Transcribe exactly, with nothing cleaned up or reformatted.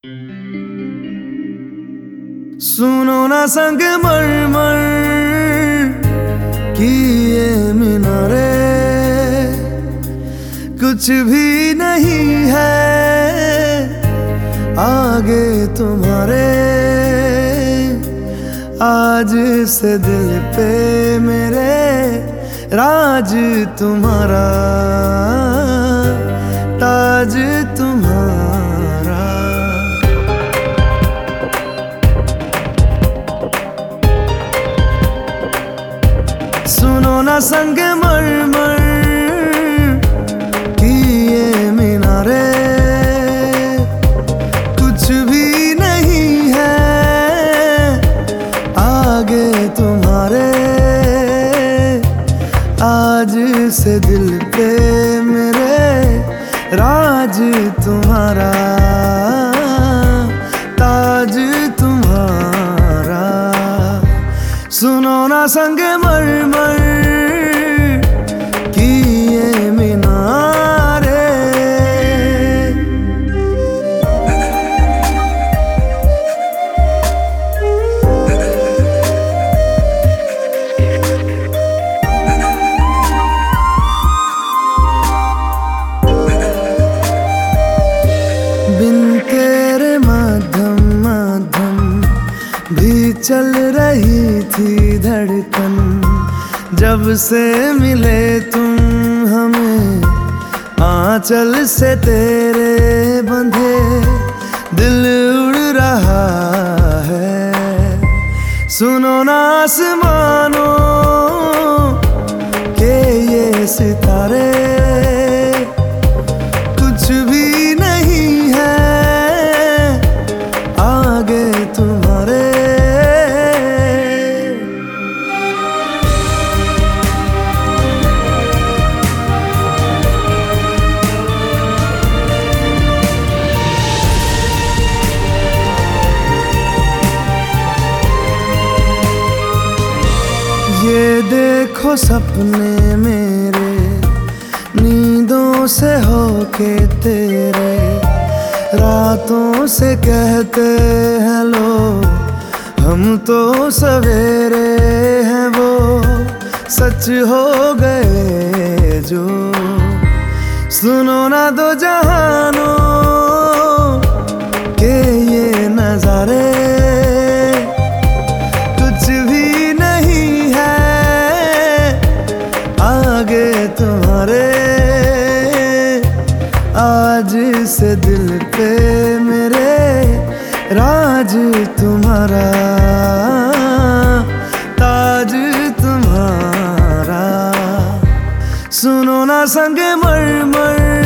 सुनो ना संगमरमर की ये मीनारे, कुछ भी नहीं है आगे तुम्हारे। आज से दिल पे मेरे राज तुम्हारा, ताज तुम्हारा। सुनो ना संगमरमर की ये मीनारे, कुछ भी नहीं है आगे तुम्हारे। आज से दिल पे मेरे राज तुम्हारा, ताज तुम्हारा। सुनो ना संगमरमर की ये मीनारे। बिन तेरे मध्यम मध्यम भी चल रही थी धड़कन। जब से मिले तुम हमें आंचल से तेरे बंधे, दिल उड़ रहा है। सुनो ना आसमानों के ये सितारे, कुछ भी नहीं है आगे तुम्हारे। ये देखो सपने मेरे नींदों से होके तेरे, रातों से कहते हैं लोग हम तो सवेरे हैं। वो सच हो गए जो, सुनो ना दो जहानों के ये नजारे। कुछ भी नहीं है आगे तुम्हारे। आज से दिल पे मेरे राज तुम्हारा, ताज तुम्हारा। सुनो ना संगमरमर